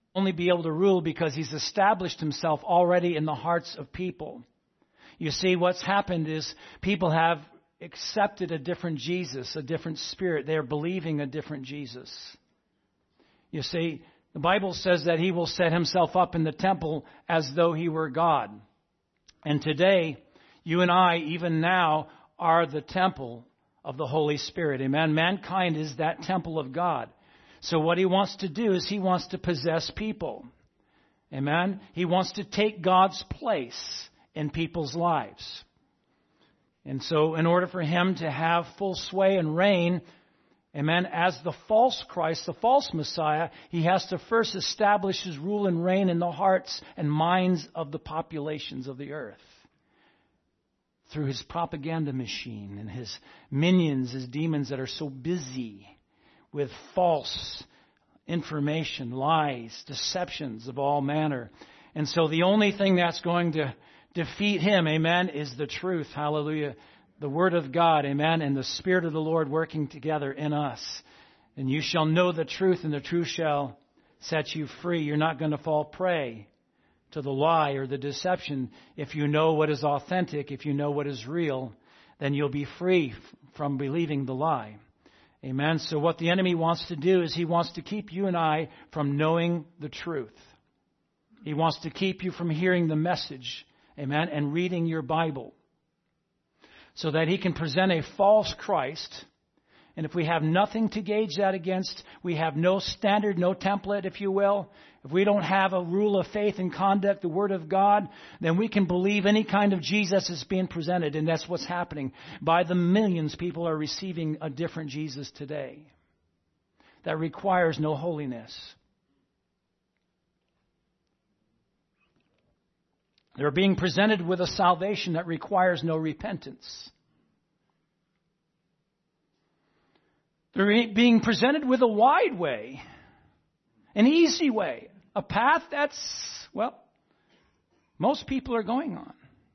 only be able to rule because he's established himself already in the hearts of people. You see, what's happened is people have accepted a different Jesus, a different spirit. They are believing a different Jesus. You see, the Bible says that he will set himself up in the temple as though he were God. And today, you and I, even now, are the temple of the Holy Spirit. Amen. Mankind is that temple of God. So what he wants to do is he wants to possess people. Amen. He wants to take God's place in people's lives. And so in order for him to have full sway and reign, amen, as the false Christ, the false Messiah, he has to first establish his rule and reign in the hearts and minds of the populations of the earth. Through his propaganda machine and his minions, his demons that are so busy with false information, lies, deceptions of all manner. And so the only thing that's going to defeat him, amen, is the truth. Hallelujah. The Word of God, amen, and the Spirit of the Lord working together in us. And you shall know the truth, and the truth shall set you free. You're not going to fall prey to the lie or the deception. If you know what is authentic, if you know what is real, then you'll be free from believing the lie. Amen. So what the enemy wants to do is he wants to keep you and I from knowing the truth. He wants to keep you from hearing the message, amen, and reading your Bible, so that he can present a false Christ. And if we have nothing to gauge that against, we have no standard, no template, if you will. If we don't have a rule of faith and conduct, the Word of God, then we can believe any kind of Jesus is being presented. And that's what's happening. By the millions, people are receiving a different Jesus today that requires no holiness. They're being presented with a salvation that requires no repentance. They're being presented with a wide way, an easy way, a path that's, well, most people are going on.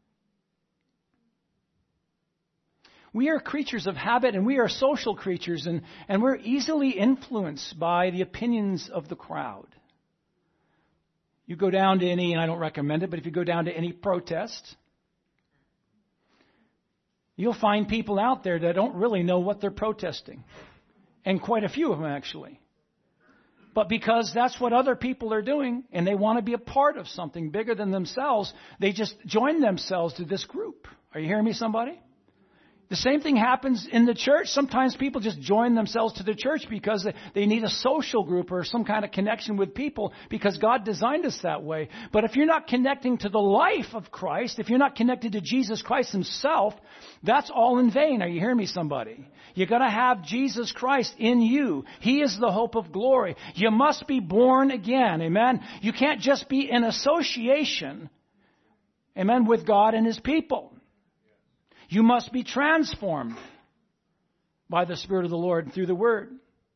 We are creatures of habit, and we are social creatures, and we're easily influenced by the opinions of the crowd. You go down to any, and I don't recommend it, but if you go down to any protest, you'll find people out there that don't really know what they're protesting. And quite a few of them, actually. But because that's what other people are doing, and they want to be a part of something bigger than themselves, they just join themselves to this group. Are you hearing me, somebody? The same thing happens in the church. Sometimes people just join themselves to the church because they need a social group or some kind of connection with people because God designed us that way. But if you're not connecting to the life of Christ, if you're not connected to Jesus Christ himself, that's all in vain. Are you hearing me, somebody? You got to have Jesus Christ in you. He is the hope of glory. You must be born again. Amen. You can't just be in association, amen, with God and his people. You must be transformed by the Spirit of the Lord through the Word.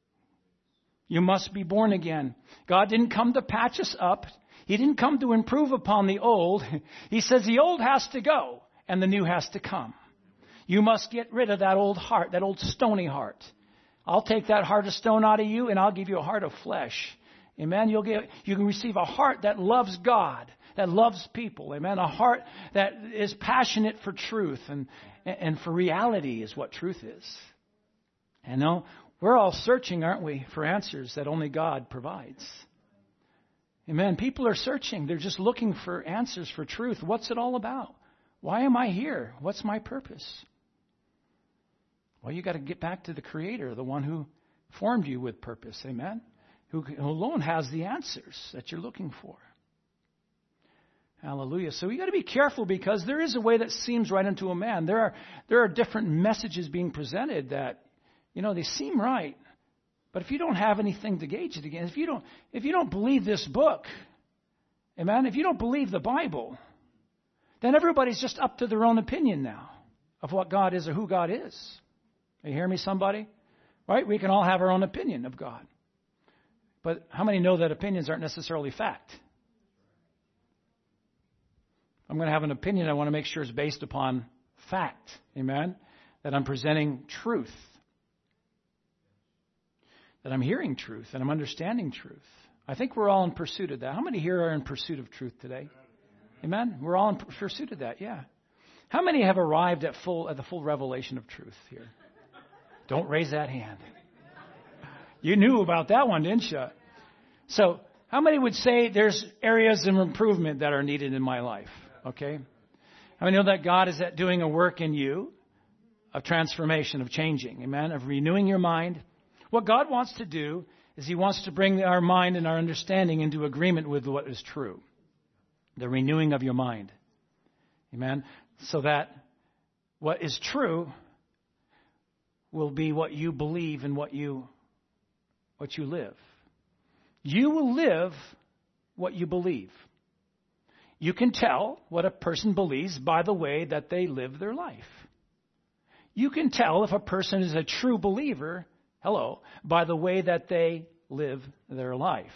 You must be born again. God didn't come to patch us up. He didn't come to improve upon the old. He says the old has to go and the new has to come. You must get rid of that old heart, that old stony heart. I'll take that heart of stone out of you and I'll give you a heart of flesh. Amen. You can receive a heart that loves God, that loves people. Amen. A heart that is passionate for truth and for reality is what truth is. And no, we're all searching, aren't we, for answers that only God provides. Amen. People are searching. They're just looking for answers for truth. What's it all about? Why am I here? What's my purpose? Well, you got to get back to the Creator, the one who formed you with purpose. Amen. Who alone has the answers that you're looking for. Hallelujah. So we got to be careful because there is a way that seems right unto a man. There are different messages being presented that, they seem right. But if you don't have anything to gauge it against, if you don't believe this book, amen, if you don't believe the Bible, then everybody's just up to their own opinion now of what God is or who God is. You hear me, somebody? Right? We can all have our own opinion of God. But how many know that opinions aren't necessarily fact? I'm going to have an opinion. I want to make sure it's based upon fact. Amen? That I'm presenting truth. That I'm hearing truth and I'm understanding truth. I think we're all in pursuit of that. How many here are in pursuit of truth today? Amen? We're all in pursuit of that, yeah. How many have arrived at the full revelation of truth here? Don't raise that hand. You knew about that one, didn't you? So, how many would say there's areas of improvement that are needed in my life? Okay? How many know that God is doing a work in you of transformation, of changing, amen, of renewing your mind? What God wants to do is He wants to bring our mind and our understanding into agreement with what is true. The renewing of your mind. Amen? So that what is true will be what you believe and what you live. You will live what you believe. You can tell what a person believes by the way that they live their life. You can tell if a person is a true believer, by the way that they live their life.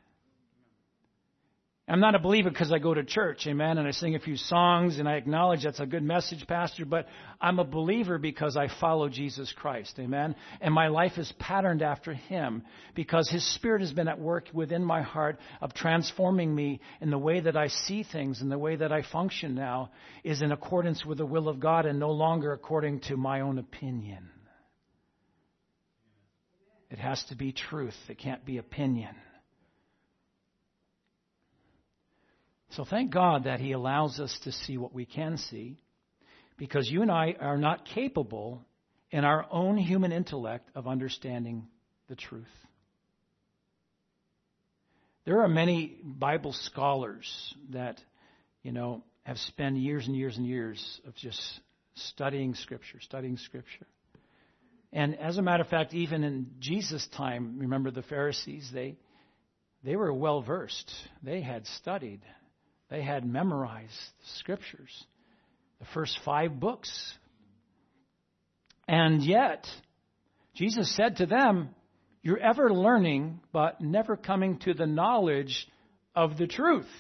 I'm not a believer because I go to church, amen, and I sing a few songs, and I acknowledge that's a good message, Pastor, but I'm a believer because I follow Jesus Christ, amen, and my life is patterned after Him because His Spirit has been at work within my heart of transforming me in the way that I see things and the way that I function now is in accordance with the will of God and no longer according to my own opinion. It has to be truth. It can't be opinion. So thank God that He allows us to see what we can see, because you and I are not capable in our own human intellect of understanding the truth. There are many Bible scholars that, have spent years and years and years of just studying Scripture. And as a matter of fact, even in Jesus' time, remember the Pharisees, they were well versed. They had studied. They had memorized the Scriptures, the first 5 books. And yet, Jesus said to them, you're ever learning, but never coming to the knowledge of the truth.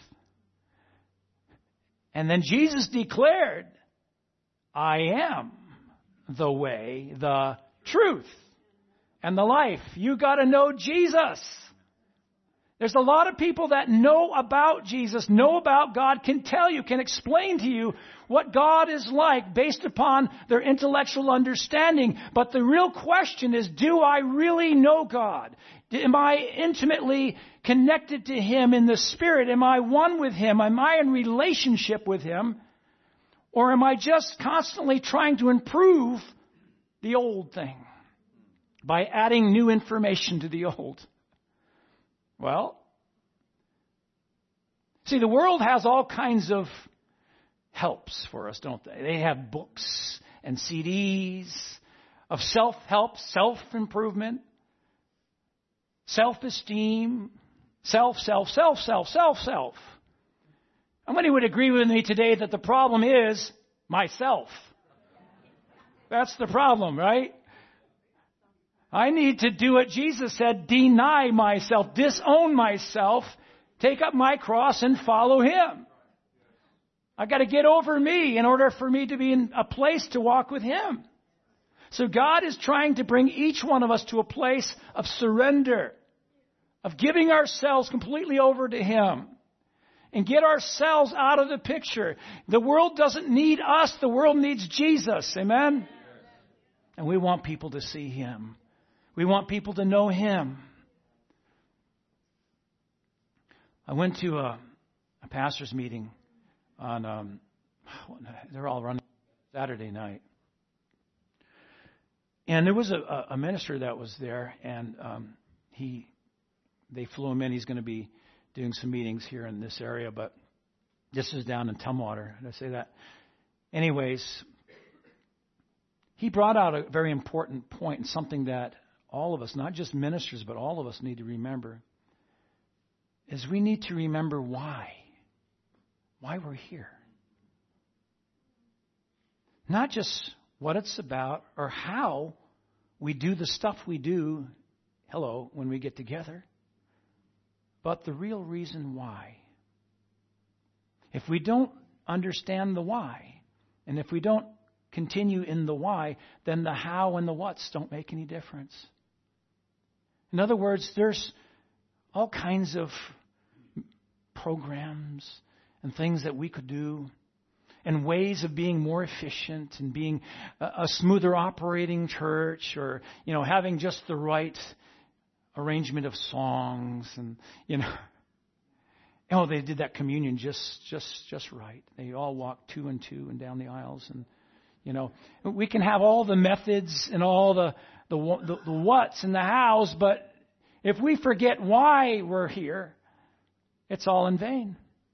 And then Jesus declared, I am the way, the truth, and the life. You got to know Jesus. There's a lot of people that know about Jesus, know about God, can tell you, can explain to you what God is like based upon their intellectual understanding. But the real question is, do I really know God? Am I intimately connected to Him in the Spirit? Am I one with Him? Am I in relationship with Him? Or am I just constantly trying to improve the old thing by adding new information to the old? Well, see, the world has all kinds of helps for us, don't they? They have books and CDs of self-help, self-improvement, self-esteem, self. How many would agree with me today that the problem is myself? That's the problem, right? I need to do what Jesus said, deny myself, disown myself, take up my cross and follow Him. I got to get over me in order for me to be in a place to walk with Him. So God is trying to bring each one of us to a place of surrender, of giving ourselves completely over to Him and get ourselves out of the picture. The world doesn't need us. The world needs Jesus. Amen? And we want people to see Him. We want people to know Him. I went to a pastor's meeting on, they're all running Saturday night. And there was a minister that was there, and they flew him in. He's going to be doing some meetings here in this area, but this is down in Tumwater. Did I say that? Anyways, he brought out a very important point, and something that all of us, not just ministers, but all of us need to remember, is we need to remember why we're here. Not just what it's about or how we do the stuff we do, when we get together, but the real reason why. If we don't understand the why, and if we don't continue in the why, then the how and the whats don't make any difference. In other words, there's all kinds of programs and things that we could do, and ways of being more efficient and being a smoother operating church, or, having just the right arrangement of songs, and, they did that communion just right. They all walked 2 and 2 and down the aisles, and, we can have all the methods and all the what's and the hows, but if we forget why we're here, it's all in vain.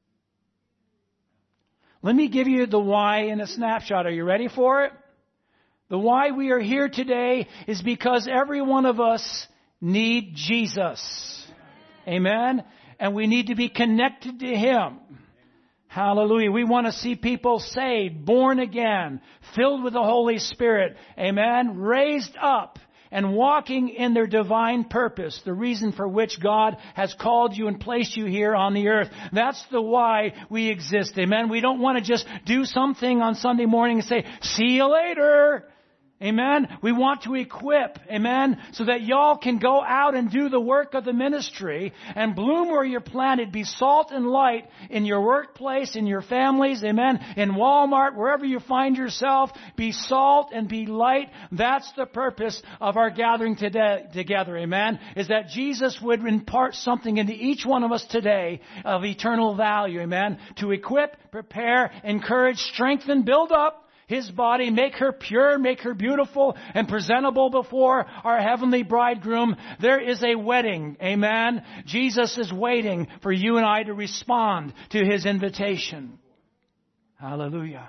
Let me give you the why in a snapshot. Are you ready for it? The why we are here today is because every one of us need Jesus. Amen? And we need to be connected to Him. Hallelujah. We want to see people saved, born again, filled with the Holy Spirit. Amen? Raised up and walking in their divine purpose, the reason for which God has called you and placed you here on the earth. That's the why we exist. Amen. We don't want to just do something on Sunday morning and say, see you later. Amen. We want to equip, amen, so that y'all can go out and do the work of the ministry and bloom where you're planted. Be salt and light in your workplace, in your families, amen, in Walmart, wherever you find yourself. Be salt and be light. That's the purpose of our gathering today together, amen, is that Jesus would impart something into each one of us today of eternal value, amen, to equip, prepare, encourage, strengthen, build up His body, make her pure, make her beautiful and presentable before our heavenly bridegroom. There is a wedding. Amen. Jesus is waiting for you and I to respond to His invitation. Hallelujah.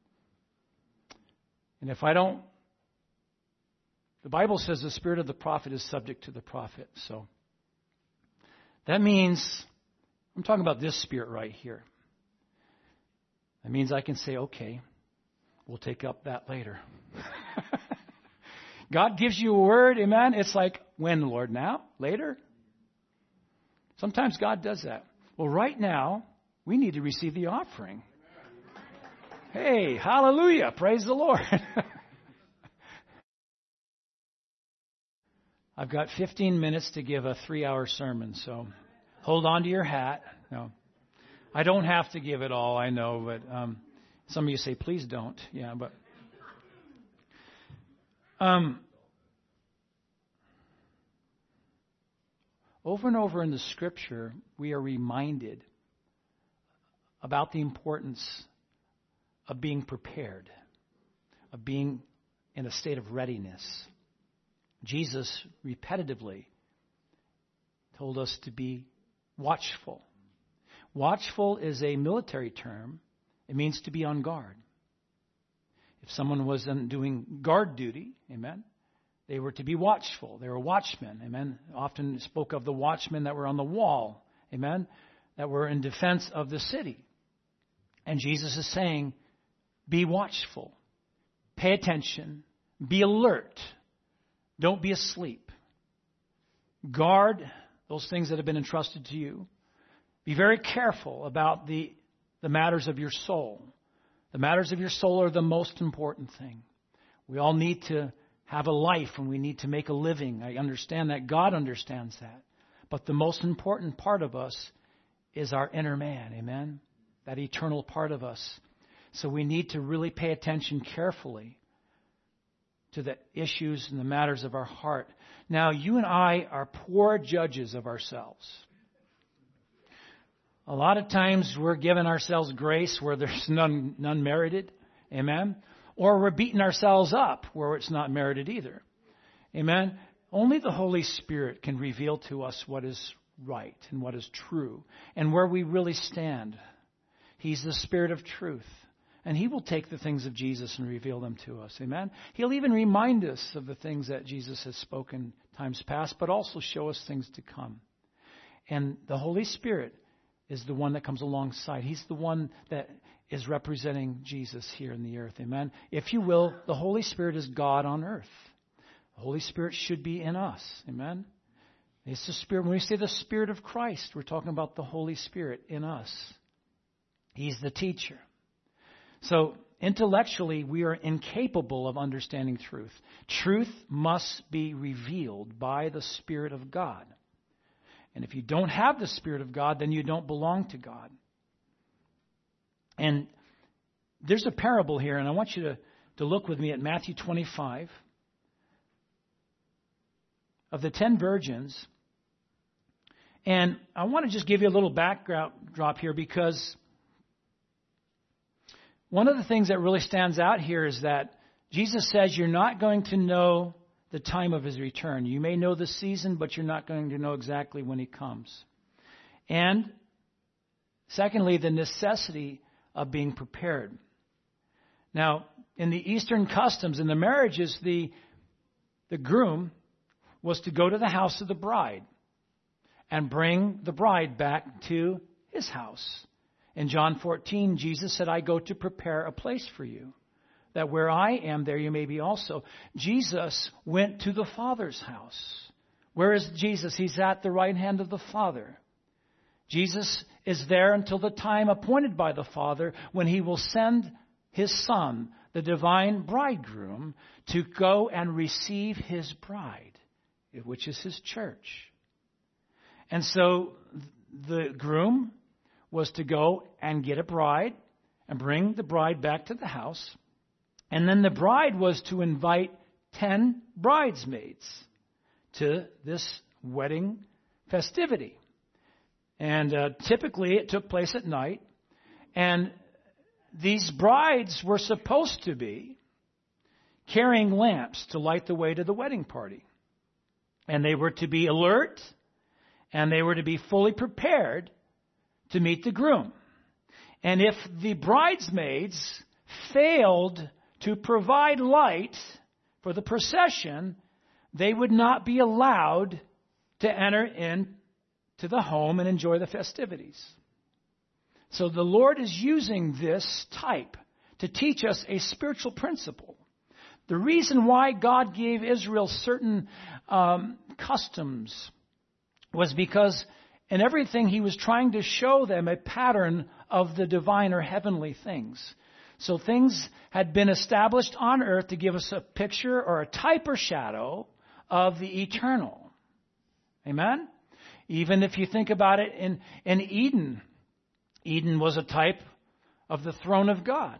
And if I don't, the Bible says the spirit of the prophet is subject to the prophet. So that means, I'm talking about this spirit right here. That means I can say, okay, we'll take up that later. God gives you a word, amen. It's like, when, Lord? Now? Later? Sometimes God does that. Well, right now, we need to receive the offering. Hey, hallelujah. Praise the Lord. I've got 15 minutes to give a 3-hour sermon, so hold on to your hat. No, I don't have to give it all, I know, but some of you say, please don't. Yeah, but over and over in the Scripture, we are reminded about the importance of being prepared, of being in a state of readiness. Jesus repetitively told us to be watchful. Watchful is a military term. It means to be on guard. If someone was doing guard duty, amen, they were to be watchful. They were watchmen, amen. Often spoke of the watchmen that were on the wall, amen, that were in defense of the city. And Jesus is saying, be watchful. Pay attention. Be alert. Don't be asleep. Guard those things that have been entrusted to you. Be very careful about the matters of your soul. The matters of your soul are the most important thing. We all need to have a life and we need to make a living. I understand that. God understands that. But the most important part of us is our inner man. Amen? That eternal part of us. So we need to really pay attention carefully to the issues and the matters of our heart. Now, you and I are poor judges of ourselves. A lot of times we're giving ourselves grace where there's none merited. Amen? Or we're beating ourselves up where it's not merited either. Amen? Only the Holy Spirit can reveal to us what is right and what is true and where we really stand. He's the Spirit of truth. And He will take the things of Jesus and reveal them to us. Amen? He'll even remind us of the things that Jesus has spoken times past, but also show us things to come. And the Holy Spirit is the one that comes alongside. He's the one that is representing Jesus here in the earth. Amen? If you will, the Holy Spirit is God on earth. The Holy Spirit should be in us. Amen? It's the Spirit. When we say the Spirit of Christ, we're talking about the Holy Spirit in us. He's the teacher. So intellectually, we are incapable of understanding truth. Truth must be revealed by the Spirit of God. And if you don't have the Spirit of God, then you don't belong to God. And there's a parable here, and I want you to look with me at Matthew 25. Of the 10 virgins. And I want to just give you a little backdrop here, because one of the things that really stands out here is that Jesus says you're not going to know the time of his return. You may know the season, but you're not going to know exactly when he comes. And secondly, the necessity of being prepared. Now, in the Eastern customs, in the marriages, the groom was to go to the house of the bride and bring the bride back to his house. In John 14, Jesus said, I go to prepare a place for you, that where I am, there you may be also. Jesus went to the Father's house. Where is Jesus? He's at the right hand of the Father. Jesus is there until the time appointed by the Father, when he will send his Son, the divine bridegroom, to go and receive his bride, which is his church. And so the groom was to go and get a bride and bring the bride back to the house. And then the bride was to invite 10 bridesmaids to this wedding festivity. And typically it took place at night. And these brides were supposed to be carrying lamps to light the way to the wedding party. And they were to be alert, and they were to be fully prepared to meet the groom. And if the bridesmaids failed to provide light for the procession, they would not be allowed to enter into the home and enjoy the festivities. So the Lord is using this type to teach us a spiritual principle. The reason why God gave Israel certain customs was because in everything he was trying to show them a pattern of the divine or heavenly things. So things had been established on earth to give us a picture or a type or shadow of the eternal. Amen? Even if you think about it in Eden, Eden was a type of the throne of God.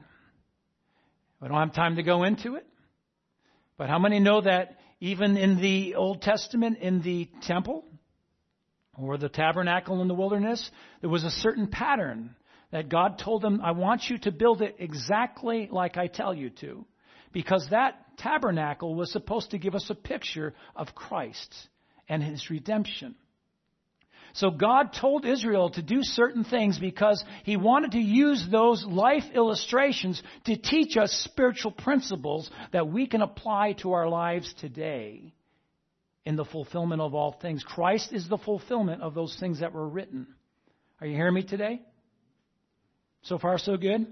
We don't have time to go into it. But how many know that even in the Old Testament, in the temple or the tabernacle in the wilderness, there was a certain pattern that God told them, I want you to build it exactly like I tell you to. Because that tabernacle was supposed to give us a picture of Christ and his redemption. So God told Israel to do certain things because he wanted to use those life illustrations to teach us spiritual principles that we can apply to our lives today in the fulfillment of all things. Christ is the fulfillment of those things that were written. Are you hearing me today? So far, so good?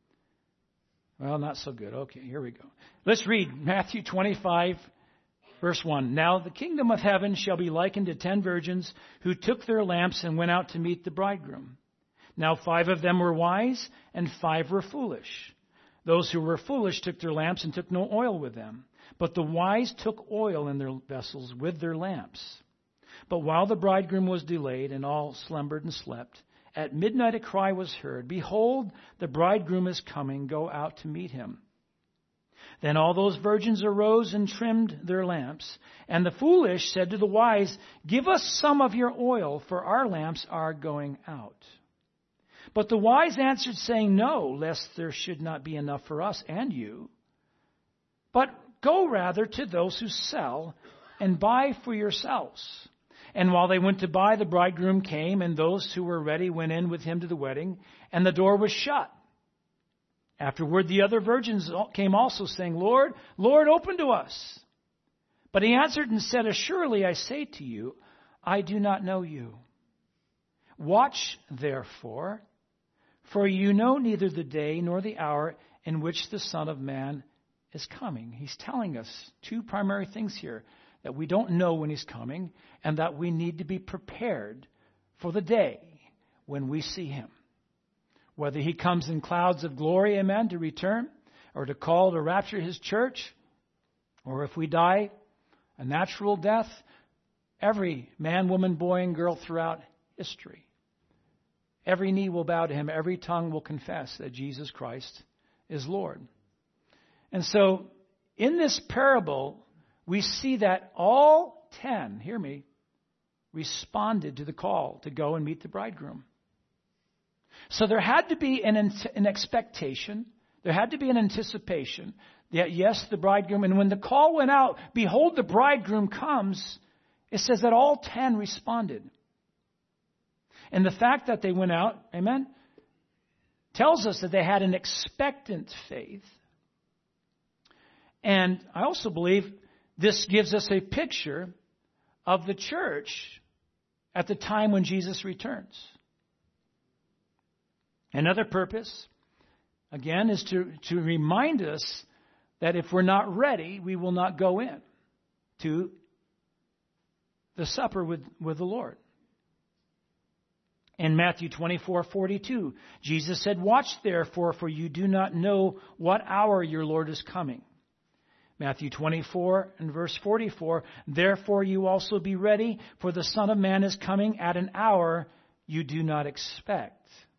Well, not so good. Okay, here we go. Let's read Matthew 25, verse 1. Now the kingdom of heaven shall be likened to 10 virgins who took their lamps and went out to meet the bridegroom. Now 5 of them were wise, and 5 were foolish. Those who were foolish took their lamps and took no oil with them. But the wise took oil in their vessels with their lamps. But while the bridegroom was delayed, and all slumbered and slept, at midnight a cry was heard, Behold, the bridegroom is coming, go out to meet him. Then all those virgins arose and trimmed their lamps. And the foolish said to the wise, Give us some of your oil, for our lamps are going out. But the wise answered, saying, No, lest there should not be enough for us and you. But go rather to those who sell, and buy for yourselves. And while they went to buy, the bridegroom came, and those who were ready went in with him to the wedding, and the door was shut. Afterward, the other virgins came also, saying, Lord, Lord, open to us. But he answered and said, Assuredly, I say to you, I do not know you. Watch, therefore, for you know neither the day nor the hour in which the Son of Man is coming. He's telling us 2 primary things here, that we don't know when he's coming, and that we need to be prepared for the day when we see him. Whether he comes in clouds of glory, amen, to return, or to call to rapture his church, or if we die a natural death, every man, woman, boy, and girl throughout history. Every knee will bow to him. Every tongue will confess that Jesus Christ is Lord. And so, in this parable, we see that all 10, hear me, responded to the call to go and meet the bridegroom. So there had to be an expectation. There had to be an anticipation that, yes, the bridegroom. And when the call went out, behold, the bridegroom comes, it says that all 10 responded. And the fact that they went out, amen, tells us that they had an expectant faith. And I also believe this gives us a picture of the church at the time when Jesus returns. Another purpose, again, is to remind us that if we're not ready, we will not go in to the supper with the Lord. In Matthew 24:42, Jesus said, "Watch therefore, for you do not know what hour your Lord is coming." Matthew 24 and verse 44, "Therefore you also be ready, for the Son of Man is coming at an hour you do not expect."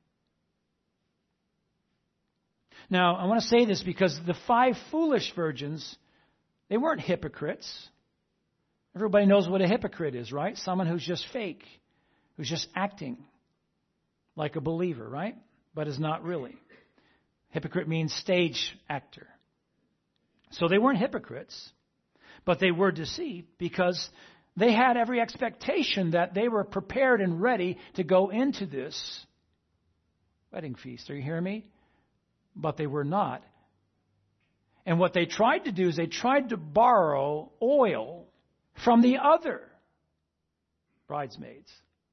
Now, I want to say this because the 5 foolish virgins, they weren't hypocrites. Everybody knows what a hypocrite is, right? Someone who's just fake, who's just acting like a believer, right? But is not really. Hypocrite means stage actor. So they weren't hypocrites, but they were deceived because they had every expectation that they were prepared and ready to go into this wedding feast. Are you hearing me? But they were not. And what they tried to do is they tried to borrow oil from the other bridesmaids.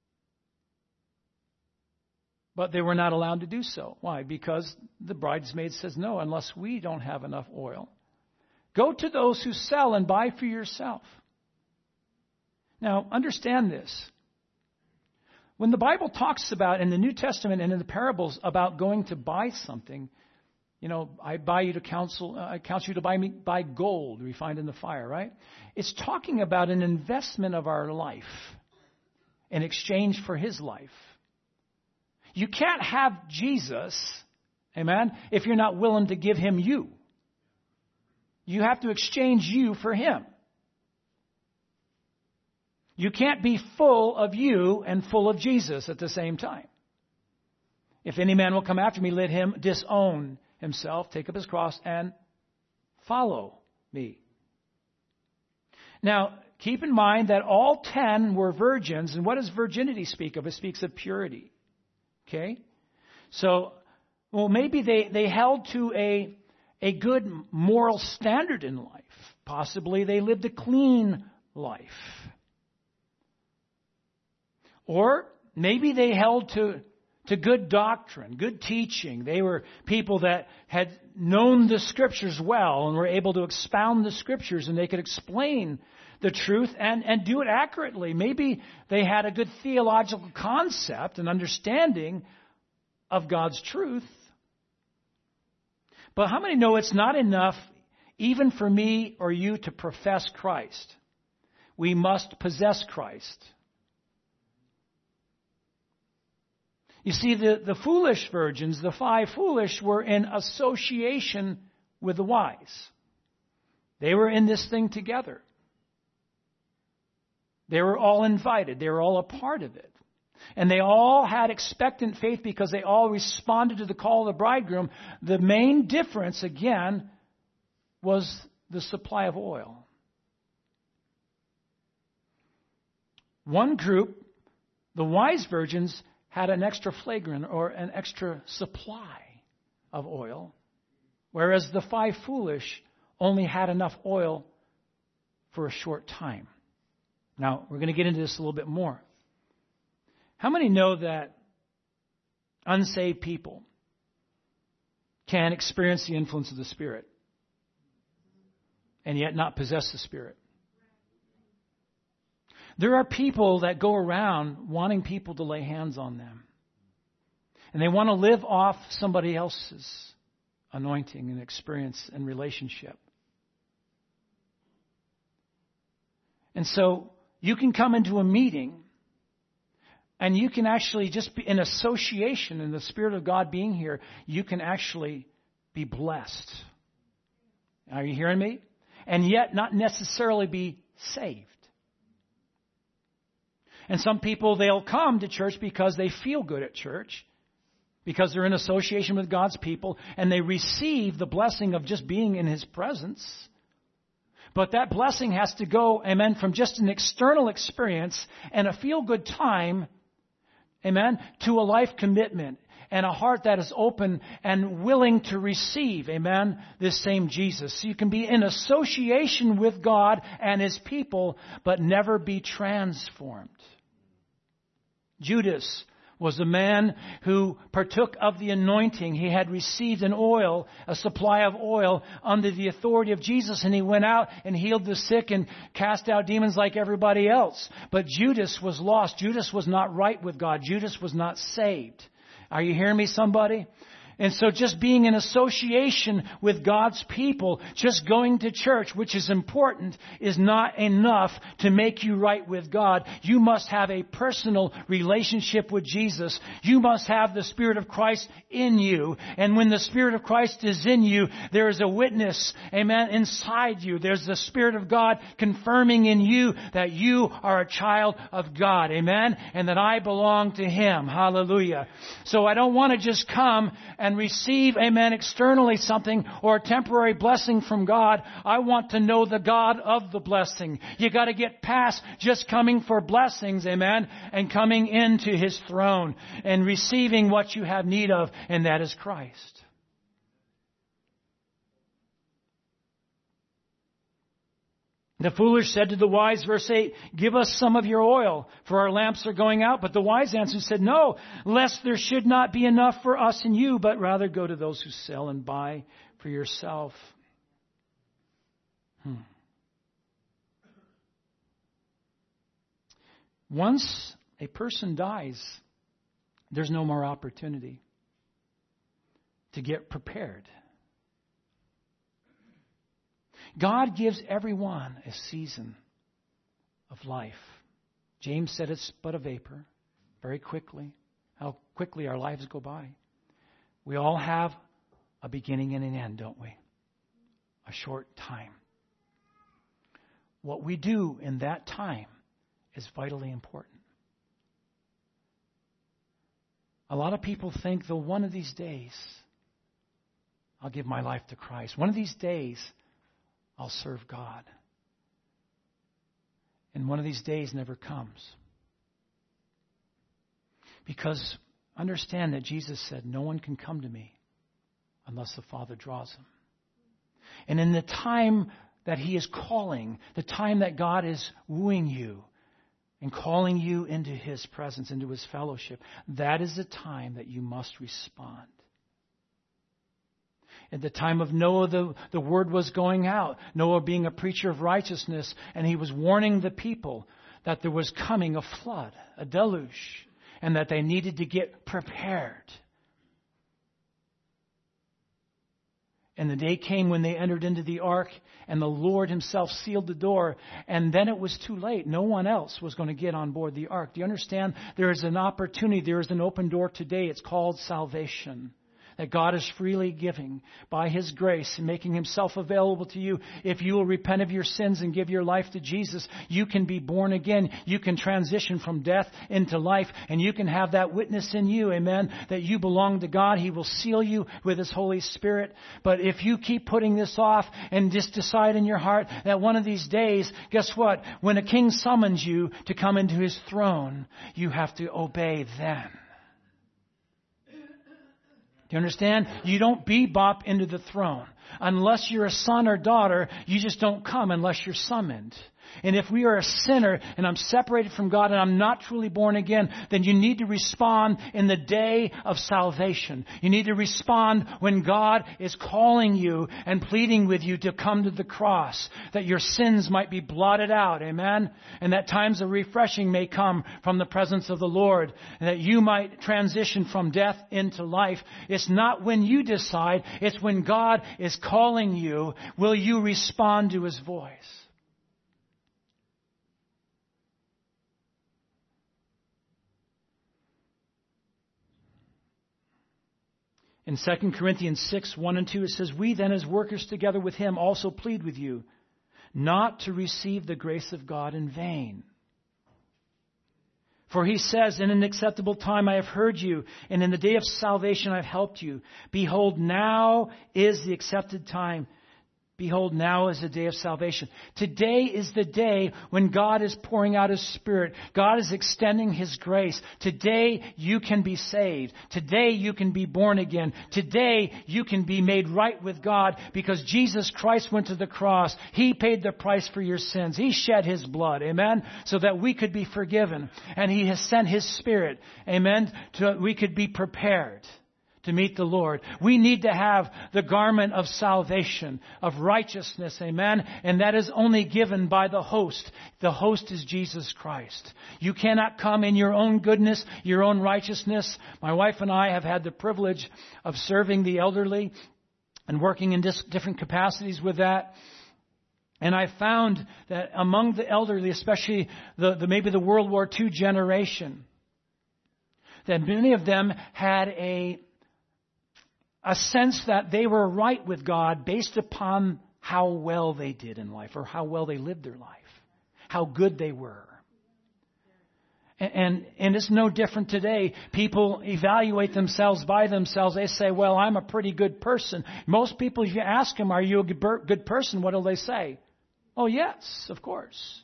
But they were not allowed to do so. Why? Because the bridesmaid says, no, unless we don't have enough oil. Go to those who sell and buy for yourself. Now, understand this. When the Bible talks about, in the New Testament and in the parables, about going to buy something, I counsel you to buy gold refined in the fire, right? It's talking about an investment of our life in exchange for His life. You can't have Jesus, amen, if you're not willing to give Him you. You have to exchange you for Him. You can't be full of you and full of Jesus at the same time. If any man will come after me, let him disown himself, take up his cross, and follow me. Now, keep in mind that all 10 were virgins. And what does virginity speak of? It speaks of purity. Okay? So, maybe they held to a good moral standard in life. Possibly they lived a clean life. Or maybe they held to good doctrine, good teaching. They were people that had known the Scriptures well and were able to expound the Scriptures, and they could explain the truth and do it accurately. Maybe they had a good theological concept and understanding of God's truth. But how many know it's not enough even for me or you to profess Christ? We must possess Christ. You see, the foolish virgins, the 5 foolish, were in association with the wise. They were in this thing together. They were all invited. They were all a part of it. And they all had expectant faith because they all responded to the call of the bridegroom. The main difference, again, was the supply of oil. One group, the wise virgins, had an extra flagrant or an extra supply of oil, whereas the 5 foolish only had enough oil for a short time. Now, we're going to get into this a little bit more. How many know that unsaved people can experience the influence of the Spirit and yet not possess the Spirit? There are people that go around wanting people to lay hands on them. And they want to live off somebody else's anointing and experience and relationship. And so You can come into a meeting and you can actually just be in association in the Spirit of God being here. You can actually be blessed. Are you hearing me? And yet not necessarily be saved. And some people, they'll come to church because they feel good at church, because they're in association with God's people, and they receive the blessing of just being in His presence. But that blessing has to go, amen, from just an external experience and a feel-good time, amen, to a life commitment and a heart that is open and willing to receive, amen, this same Jesus. So you can be in association with God and His people, but never be transformed. Judas was a man who partook of the anointing. He had received a supply of oil under the authority of Jesus, and he went out and healed the sick and cast out demons like everybody else. But Judas was lost. Judas was not right with God. Judas was not saved. Are you hearing me, somebody? And so just being in association with God's people, just going to church, which is important, is not enough to make you right with God. You must have a personal relationship with Jesus. You must have the Spirit of Christ in you. And when the Spirit of Christ is in you, there is a witness, amen, inside you. There's the Spirit of God confirming in you that you are a child of God, amen, and that I belong to Him. Hallelujah. So I don't want to just come and receive, amen, externally something or a temporary blessing from God. I want to know the God of the blessing. You got to get past just coming for blessings, amen, and coming into His throne and receiving what you have need of, and that is Christ. The foolish said to the wise, verse 8, "Give us some of your oil, for our lamps are going out." But the wise answered, said, "No, lest there should not be enough for us and you, but rather go to those who sell and buy for yourself." Once a person dies, there's no more opportunity to get prepared. God gives everyone a season of life. James said it's but a vapor. Very quickly. How quickly our lives go by. We all have a beginning and an end, don't we? A short time. What we do in that time is vitally important. A lot of people think that one of these days I'll give my life to Christ. One of these days I'll serve God. And one of these days never comes. Because understand that Jesus said, "No one can come to me unless the Father draws him." And in the time that He is calling, the time that God is wooing you and calling you into His presence, into His fellowship, that is the time that you must respond. At the time of Noah, the word was going out. Noah being a preacher of righteousness, and he was warning the people that there was coming a flood, a deluge, and that they needed to get prepared. And the day came when they entered into the ark, and the Lord Himself sealed the door, and then it was too late. No one else was going to get on board the ark. Do you understand? There is an opportunity. There is an open door today. It's called salvation. That God is freely giving by His grace and making Himself available to you. If you will repent of your sins and give your life to Jesus, you can be born again. You can transition from death into life, and you can have that witness in you, amen, that you belong to God. He will seal you with His Holy Spirit. But if you keep putting this off and just decide in your heart that one of these days, guess what? When a king summons you to come into his throne, you have to obey then. Do you understand? You don't bebop into the throne. Unless you're a son or daughter, you just don't come unless you're summoned. And if we are a sinner and I'm separated from God and I'm not truly born again, then you need to respond in the day of salvation. You need to respond when God is calling you and pleading with you to come to the cross, that your sins might be blotted out. Amen? And that times of refreshing may come from the presence of the Lord, and that you might transition from death into life. It's not when you decide, it's when God is calling you. Will you respond to His voice? In 2 Corinthians 6, 1 and 2, it says, "We then as workers together with him also plead with you, not to receive the grace of God in vain. For he says, in an acceptable time I have heard you, and in the day of salvation I have helped you. Behold, now is the accepted time. Behold, now is the day of salvation." Today is the day when God is pouring out His Spirit. God is extending His grace. Today you can be saved. Today you can be born again. Today you can be made right with God because Jesus Christ went to the cross. He paid the price for your sins. He shed His blood, amen, so that we could be forgiven. And He has sent His Spirit, amen, so we could be prepared to meet the Lord. We need to have the garment of salvation, of righteousness, amen? And that is only given by the host. The host is Jesus Christ. You cannot come in your own goodness, your own righteousness. My wife and I have had the privilege of serving the elderly and working in different capacities with that. And I found that among the elderly, especially maybe the World War II generation, that many of them had a sense that they were right with God based upon how well they did in life or how well they lived their life, how good they were. And it's no different today. People evaluate themselves by themselves. They say, well, I'm a pretty good person. Most people, if you ask them, are you a good person? What do they say? Oh, yes, of course.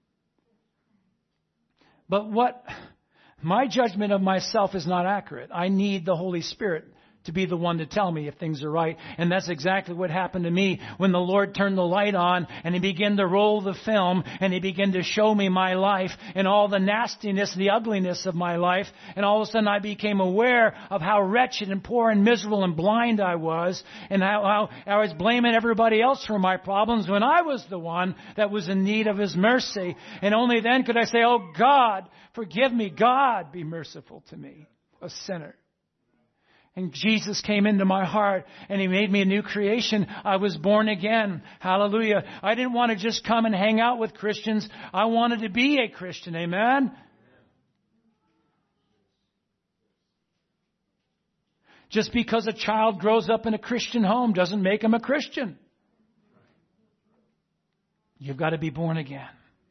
But my judgment of myself is not accurate. I need the Holy Spirit to be the one to tell me if things are right. And that's exactly what happened to me when the Lord turned the light on and He began to roll the film and He began to show me my life and all the nastiness, the ugliness of my life. And all of a sudden I became aware of how wretched and poor and miserable and blind I was and how I was blaming everybody else for my problems when I was the one that was in need of His mercy. And only then could I say, oh God, forgive me. God, be merciful to me, a sinner. And Jesus came into my heart and He made me a new creation. I was born again. Hallelujah. I didn't want to just come and hang out with Christians. I wanted to be a Christian. Amen. Just because a child grows up in a Christian home doesn't make him a Christian. You've got to be born again.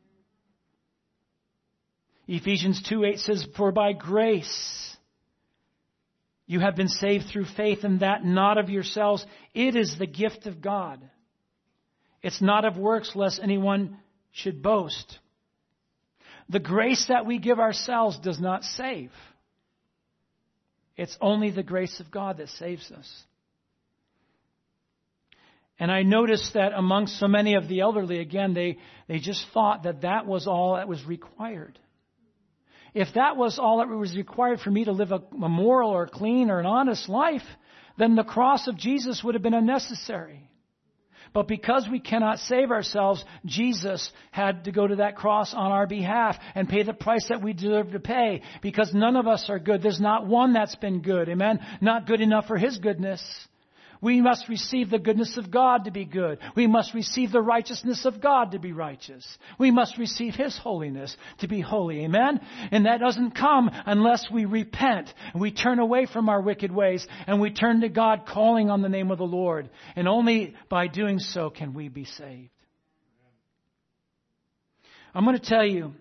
Ephesians 2:8 says, "For by grace you have been saved through faith, and that not of yourselves. It is the gift of God. It's not of works, lest anyone should boast." The grace that we give ourselves does not save. It's only the grace of God that saves us. And I noticed that among so many of the elderly, again, they just thought that was all that was required. If that was all that was required for me to live a moral or clean or an honest life, then the cross of Jesus would have been unnecessary. But because we cannot save ourselves, Jesus had to go to that cross on our behalf and pay the price that we deserve to pay. Because none of us are good. There's not one that's been good. Amen? Not good enough for His goodness. We must receive the goodness of God to be good. We must receive the righteousness of God to be righteous. We must receive His holiness to be holy. Amen? And that doesn't come unless we repent and we turn away from our wicked ways and we turn to God calling on the name of the Lord. And only by doing so can we be saved. I'm going to tell you,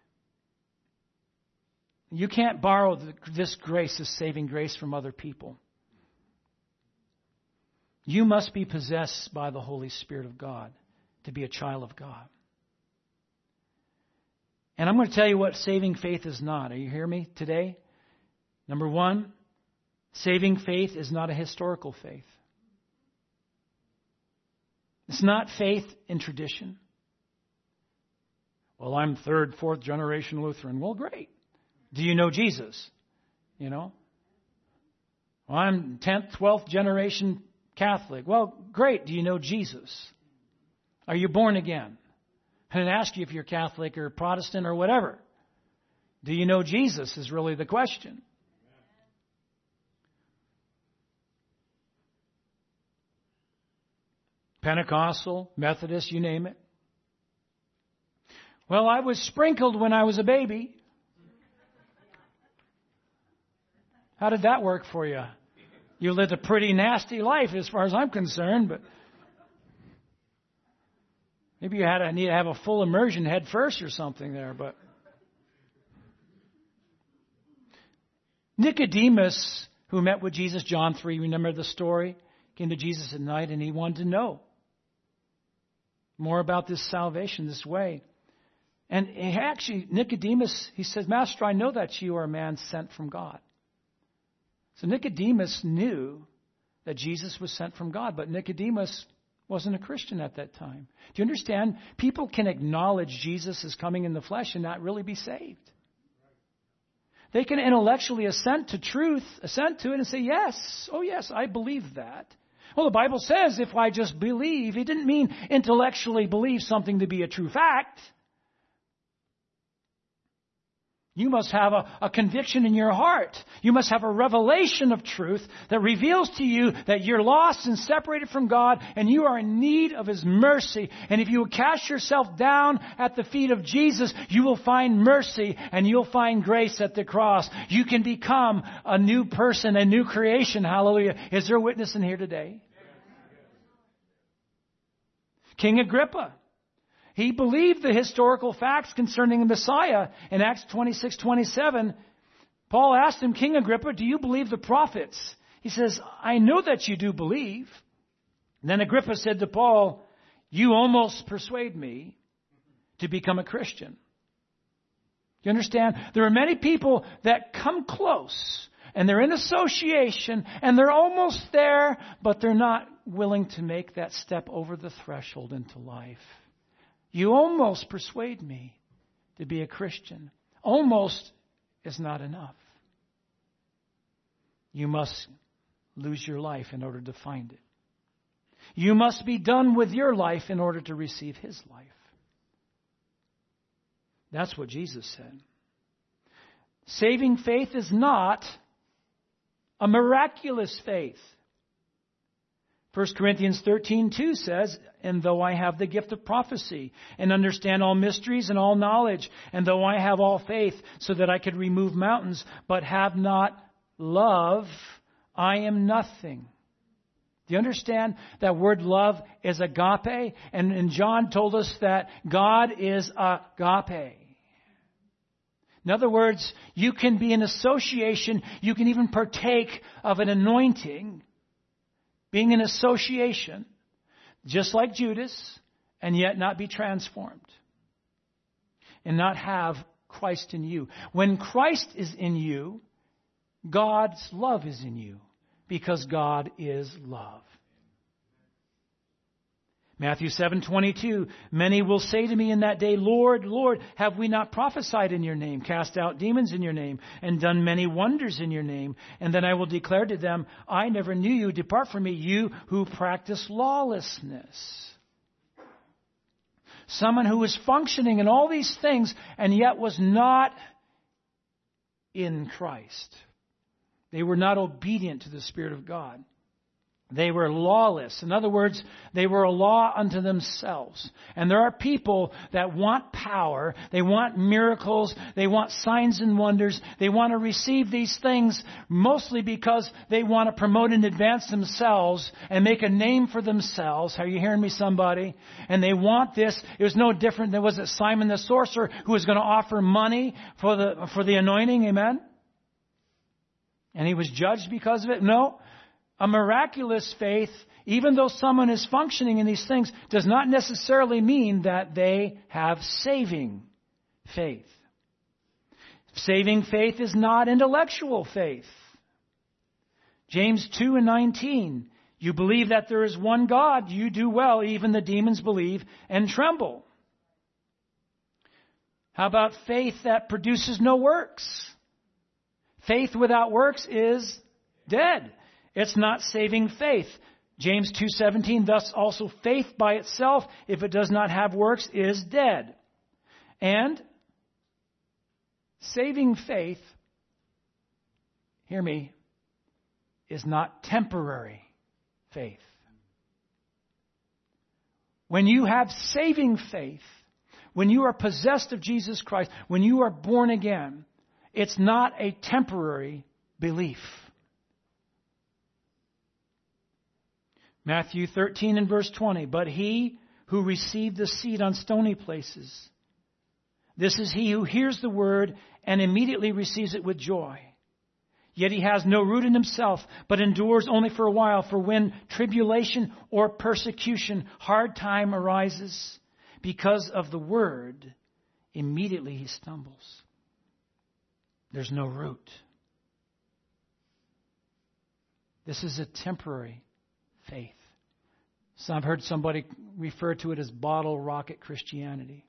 you can't borrow this grace, this saving grace from other people. You must be possessed by the Holy Spirit of God to be a child of God. And I'm going to tell you what saving faith is not. Are you hearing me today? Number one, saving faith is not a historical faith. It's not faith in tradition. Well, I'm third, fourth generation Lutheran. Well, great. Do you know Jesus? You know? Well, I'm 10th, 12th generation Catholic. Well, great. Do you know Jesus? Are you born again? I didn't ask you if you're Catholic or Protestant or whatever. Do you know Jesus is really the question. Pentecostal, Methodist, you name it. Well, I was sprinkled when I was a baby. How did that work for you? You lived a pretty nasty life as far as I'm concerned, but maybe you need to have a full immersion head first or something there. But Nicodemus, who met with Jesus, John 3, remember the story? Came to Jesus at night and he wanted to know more about this salvation, this way. And actually, Nicodemus, he said, Master, I know that you are a man sent from God. So Nicodemus knew that Jesus was sent from God, but Nicodemus wasn't a Christian at that time. Do you understand? People can acknowledge Jesus is coming in the flesh and not really be saved. They can intellectually assent to truth, assent to it and say, yes, oh yes, I believe that. Well, the Bible says if I just believe, it didn't mean intellectually believe something to be a true fact. You must have a conviction in your heart. You must have a revelation of truth that reveals to you that you're lost and separated from God and you are in need of His mercy. And if you will cast yourself down at the feet of Jesus, you will find mercy and you'll find grace at the cross. You can become a new person, a new creation. Hallelujah. Is there a witness in here today? King Agrippa. He believed the historical facts concerning the Messiah. In Acts 26:27, Paul asked him, King Agrippa, do you believe the prophets? He says, I know that you do believe. And then Agrippa said to Paul, you almost persuade me to become a Christian. You understand? There are many people that come close and they're in association and they're almost there, but they're not willing to make that step over the threshold into life. You almost persuade me to be a Christian. Almost is not enough. You must lose your life in order to find it. You must be done with your life in order to receive His life. That's what Jesus said. Saving faith is not a miraculous faith. 1 Corinthians 13:2 says, and though I have the gift of prophecy and understand all mysteries and all knowledge, and though I have all faith so that I could remove mountains, but have not love, I am nothing. Do you understand that word love is agape? And John told us that God is agape. In other words, you can be in association, you can even partake of an anointing, being in association, just like Judas, and yet not be transformed. And not have Christ in you. When Christ is in you, God's love is in you. Because God is love. Matthew 7:22, many will say to me in that day, Lord, Lord, have we not prophesied in your name, cast out demons in your name, and done many wonders in your name? And then I will declare to them, I never knew you. Depart from me, you who practice lawlessness. Someone who was functioning in all these things and yet was not in Christ. They were not obedient to the Spirit of God. They were lawless. In other words, they were a law unto themselves. And there are people that want power. They want miracles. They want signs and wonders. They want to receive these things mostly because they want to promote and advance themselves and make a name for themselves. Are you hearing me, somebody? And they want this. It was no different than, was it Simon the sorcerer who was going to offer money for the anointing? Amen? And he was judged because of it? No. A miraculous faith, even though someone is functioning in these things, does not necessarily mean that they have saving faith. Saving faith is not intellectual faith. James 2:19, you believe that there is one God, you do well, even the demons believe and tremble. How about faith that produces no works? Faith without works is dead. It's not saving faith. James 2:17, thus also faith by itself, if it does not have works, is dead. And saving faith, hear me, is not temporary faith. When you have saving faith, when you are possessed of Jesus Christ, when you are born again, it's not a temporary belief. Matthew 13 and verse 20. But he who received the seed on stony places, this is he who hears the word and immediately receives it with joy. Yet he has no root in himself, but endures only for a while. For when tribulation or persecution, hard time arises because of the word, immediately he stumbles. There's no root. This is a temporary faith. So I've heard somebody refer to it as bottle rocket Christianity.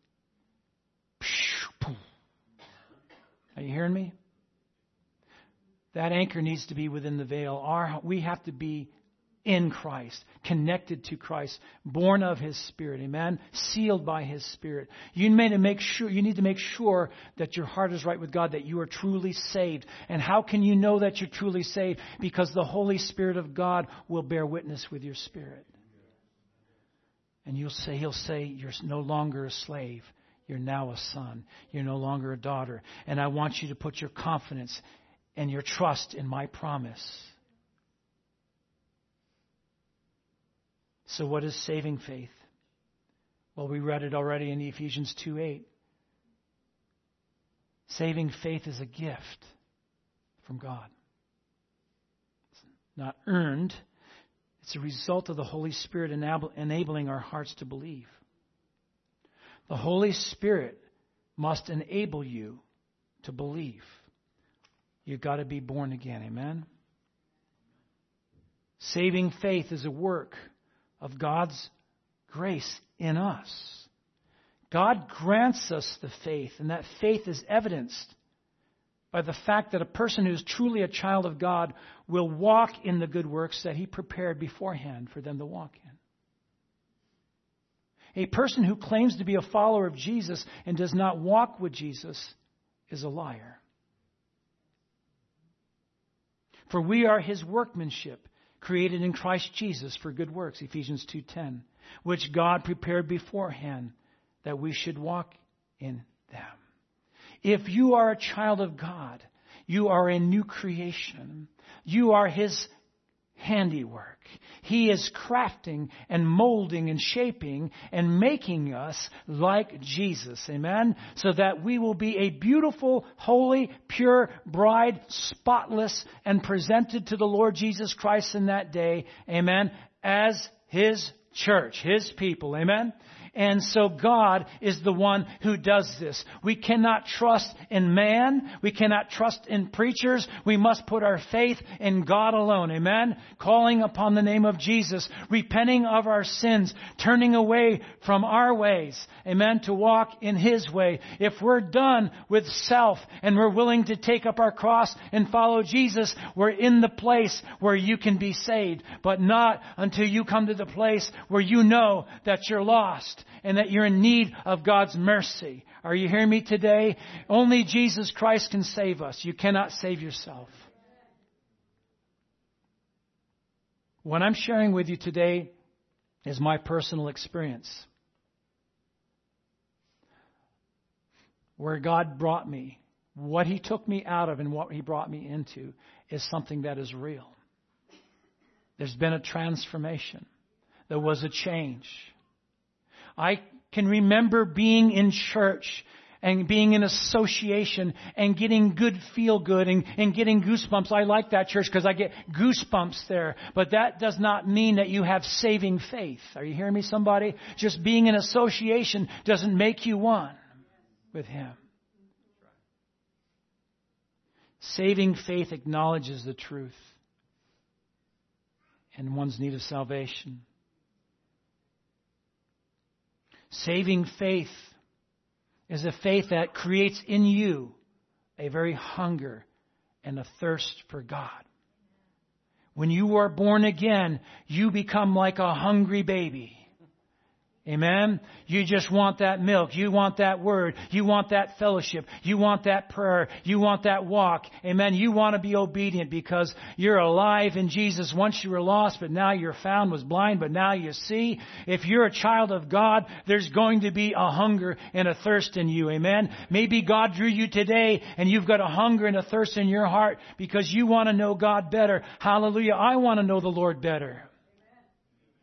Are you hearing me? That anchor needs to be within the veil. We have to be in Christ, connected to Christ, born of His Spirit, amen? Sealed by His Spirit. You need to make sure that your heart is right with God, that you are truly saved. And how can you know that you're truly saved? Because the Holy Spirit of God will bear witness with your spirit. And He'll say, you're no longer a slave. You're now a son. You're no longer a daughter. And I want you to put your confidence and your trust in my promise. So what is saving faith? Well, we read it already in Ephesians 2:8. Saving faith is a gift from God. It's not earned. It's a result of the Holy Spirit enabling our hearts to believe. The Holy Spirit must enable you to believe. You've got to be born again. Amen? Saving faith is a work of God's grace in us. God grants us the faith, and that faith is evidenced by the fact that a person who is truly a child of God will walk in the good works that He prepared beforehand for them to walk in. A person who claims to be a follower of Jesus and does not walk with Jesus is a liar. For we are His workmanship, created in Christ Jesus for good works, Ephesians 2:10, which God prepared beforehand that we should walk in them. If you are a child of God, you are a new creation. You are His handiwork. He is crafting and molding and shaping and making us like Jesus. Amen? So that we will be a beautiful, holy, pure bride, spotless, and presented to the Lord Jesus Christ in that day. Amen? As His church, His people. Amen? And so God is the one who does this. We cannot trust in man. We cannot trust in preachers. We must put our faith in God alone. Amen? Calling upon the name of Jesus. Repenting of our sins. Turning away from our ways. Amen? To walk in His way. If we're done with self and we're willing to take up our cross and follow Jesus, we're in the place where you can be saved. But not until you come to the place where you know that you're lost and that you're in need of God's mercy. Are you hearing me today? Only Jesus Christ can save us. You cannot save yourself. What I'm sharing with you today is my personal experience. Where God brought me, what He took me out of and what He brought me into is something that is real. There's been a transformation. There was a change. I can remember being in church and being in association and getting good feel good and getting goosebumps. I like that church because I get goosebumps there. But that does not mean that you have saving faith. Are you hearing me, somebody? Just being in association doesn't make you one with Him. Saving faith acknowledges the truth and one's need of salvation. Saving faith is a faith that creates in you a very hunger and a thirst for God. When you are born again, you become like a hungry baby. Amen? You just want that milk. You want that word. You want that fellowship. You want that prayer. You want that walk. Amen? You want to be obedient because you're alive in Jesus. Once you were lost, but now you're found, was blind, but now you see. If you're a child of God, there's going to be a hunger and a thirst in you. Amen? Maybe God drew you today and you've got a hunger and a thirst in your heart because you want to know God better. Hallelujah. I want to know the Lord better.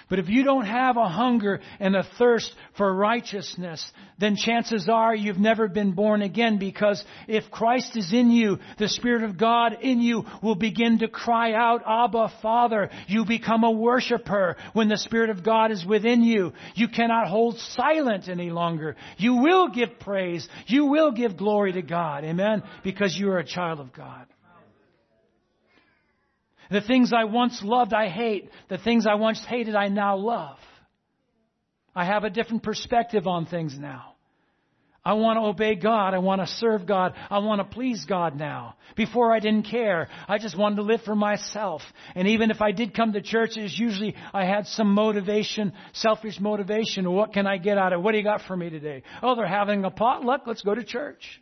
But if you don't have a hunger and a thirst for righteousness, then chances are you've never been born again, because if Christ is in you, the Spirit of God in you will begin to cry out, Abba, Father. You become a worshiper when the Spirit of God is within you. You cannot hold silent any longer. You will give praise. You will give glory to God. Amen? Because you are a child of God. The things I once loved, I hate. The things I once hated, I now love. I have a different perspective on things now. I want to obey God. I want to serve God. I want to please God now. Before I didn't care. I just wanted to live for myself. And even if I did come to church, it was usually I had some motivation, selfish motivation. What can I get out of it? What do you got for me today? Oh, they're having a potluck. Let's go to church.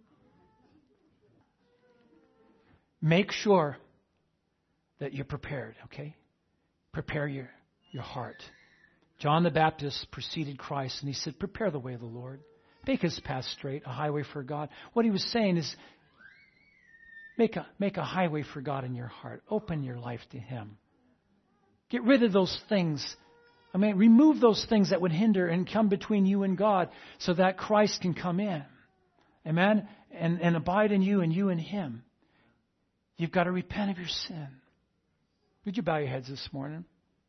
Make sure that you're prepared, okay? Prepare your heart. John the Baptist preceded Christ, and he said, prepare the way of the Lord. Make his path straight, a highway for God. What he was saying is, make a highway for God in your heart. Open your life to Him. Get rid of those things. Remove those things that would hinder and come between you and God so that Christ can come in. Amen? And abide in you and you in Him. You've got to repent of your sin. Would you bow your heads this morning?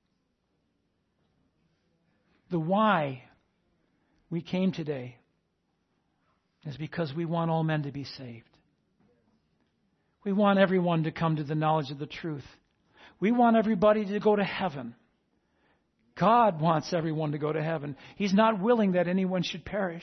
The why we came today is because we want all men to be saved. We want everyone to come to the knowledge of the truth. We want everybody to go to heaven. God wants everyone to go to heaven. He's not willing that anyone should perish.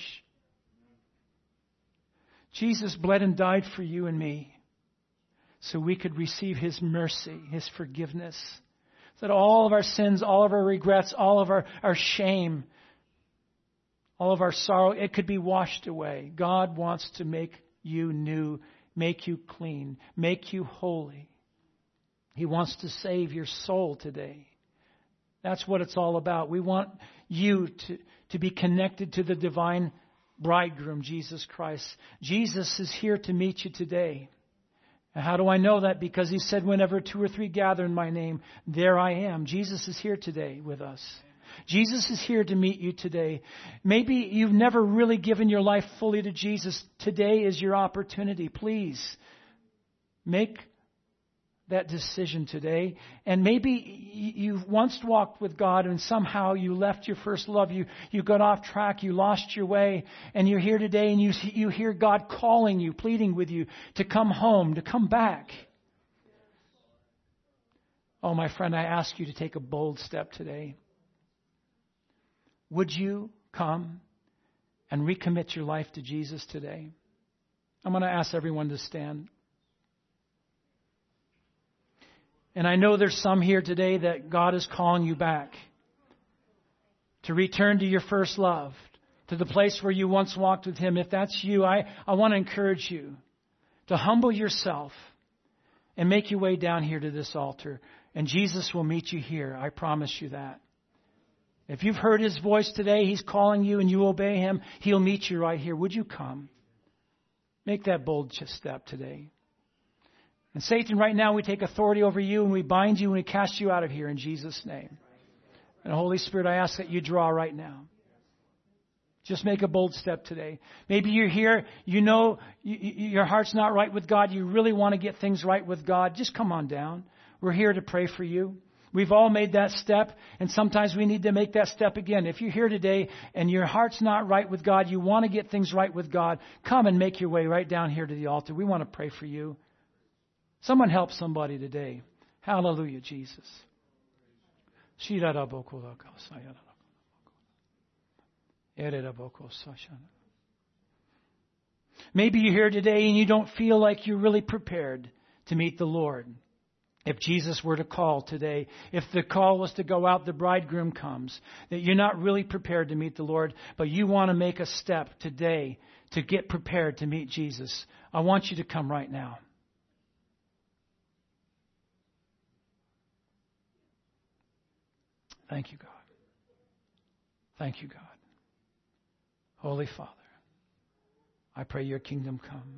Jesus bled and died for you and me, so we could receive His mercy, His forgiveness. So that all of our sins, all of our regrets, all of our shame, all of our sorrow, it could be washed away. God wants to make you new, make you clean, make you holy. He wants to save your soul today. That's what it's all about. We want you to be connected to the divine bridegroom, Jesus Christ. Jesus is here to meet you today. And how do I know that? Because He said, whenever 2 or 3 gather in my name, there I am. Jesus is here today with us. Jesus is here to meet you today. Maybe you've never really given your life fully to Jesus. Today is your opportunity. Please make that decision today. And maybe you've once walked with God and somehow you left your first love. You got off track. You lost your way. And you're here today and you hear God calling you, pleading with you to come home, to come back. Oh, my friend, I ask you to take a bold step today. Would you come and recommit your life to Jesus today? I'm going to ask everyone to stand. And I know there's some here today that God is calling you back to return to your first love, to the place where you once walked with Him. If that's you, I want to encourage you to humble yourself and make your way down here to this altar. And Jesus will meet you here. I promise you that. If you've heard His voice today, He's calling you and you obey Him, He'll meet you right here. Would you come? Make that bold step today. And Satan, right now we take authority over you and we bind you and we cast you out of here in Jesus' name. And Holy Spirit, I ask that you draw right now. Just make a bold step today. Maybe you're here, you know your heart's not right with God. You really want to get things right with God. Just come on down. We're here to pray for you. We've all made that step, and sometimes we need to make that step again. If you're here today and your heart's not right with God, you want to get things right with God, come and make your way right down here to the altar. We want to pray for you. Someone help somebody today. Hallelujah, Jesus. Maybe you're here today and you don't feel like you're really prepared to meet the Lord. If Jesus were to call today, if the call was to go out, the bridegroom comes, that you're not really prepared to meet the Lord, but you want to make a step today to get prepared to meet Jesus, I want you to come right now. Thank you, God. Thank you, God. Holy Father, I pray your kingdom come.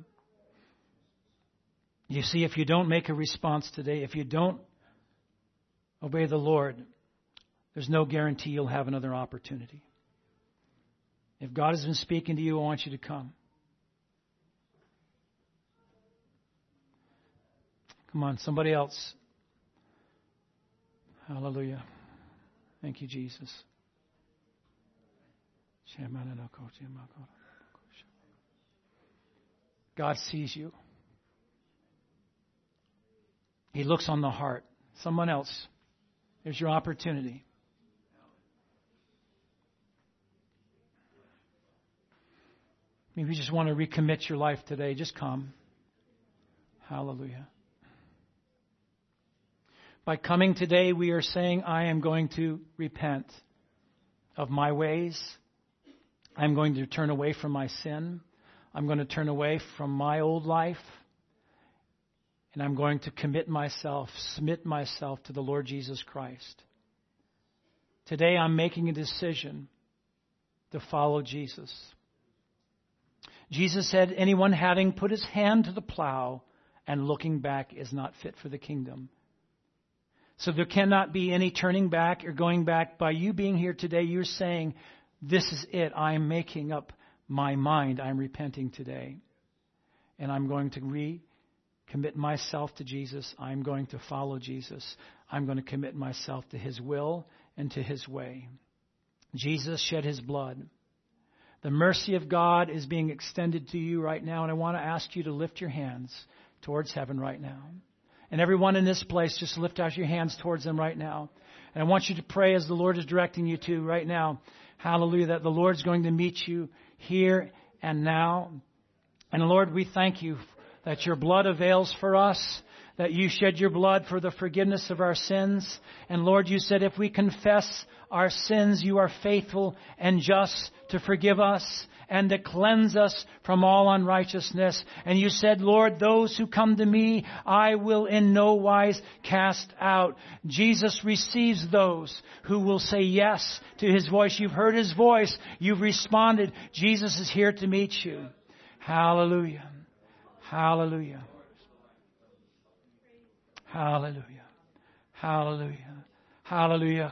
You see, if you don't make a response today, if you don't obey the Lord, there's no guarantee you'll have another opportunity. If God has been speaking to you, I want you to come. Come on, somebody else. Hallelujah. Thank you, Jesus. God sees you. He looks on the heart. Someone else. There's your opportunity. Maybe you just want to recommit your life today. Just come. Hallelujah. By coming today, we are saying, I am going to repent of my ways. I'm going to turn away from my sin. I'm going to turn away from my old life. And I'm going to submit myself to the Lord Jesus Christ. Today, I'm making a decision to follow Jesus. Jesus said, anyone having put his hand to the plow and looking back is not fit for the kingdom. So there cannot be any turning back or going back. By you being here today, you're saying, this is it. I'm making up my mind. I'm repenting today. And I'm going to recommit myself to Jesus. I'm going to follow Jesus. I'm going to commit myself to His will and to His way. Jesus shed His blood. The mercy of God is being extended to you right now. And I want to ask you to lift your hands towards heaven right now. And everyone in this place, just lift out your hands towards them right now. And I want you to pray as the Lord is directing you to right now. Hallelujah, that the Lord's going to meet you here and now. And Lord, we thank you that your blood avails for us, that you shed your blood for the forgiveness of our sins. And Lord, you said if we confess our sins, you are faithful and just to forgive us and to cleanse us from all unrighteousness. And you said, Lord, those who come to me, I will in no wise cast out. Jesus receives those who will say yes to His voice. You've heard His voice. You've responded. Jesus is here to meet you. Hallelujah. Hallelujah. Hallelujah. Hallelujah. Hallelujah.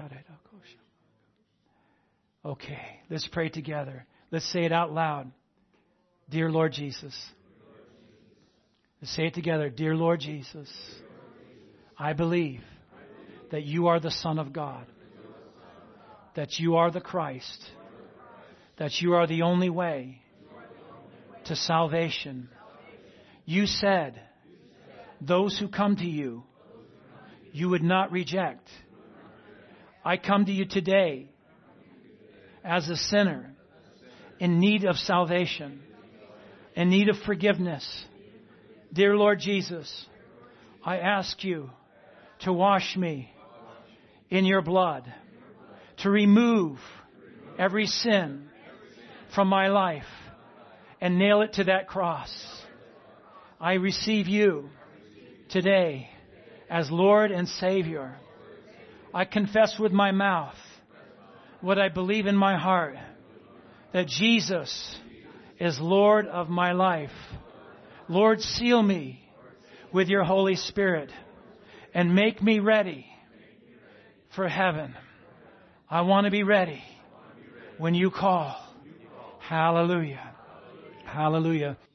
Okay, let's pray together. Let's say it out loud. Dear Lord Jesus. Let's say it together. Dear Lord Jesus, I believe that you are the Son of God, that you are the Christ, that you are the only way to salvation. You said those who come to you, you would not reject. I come to you today as a sinner in need of salvation, in need of forgiveness. Dear Lord Jesus, I ask you to wash me in your blood, to remove every sin from my life and nail it to that cross. I receive you today as Lord and Savior. I confess with my mouth what I believe in my heart, that Jesus is Lord of my life. Lord, seal me with your Holy Spirit and make me ready for heaven. I want to be ready when you call. Hallelujah. Hallelujah.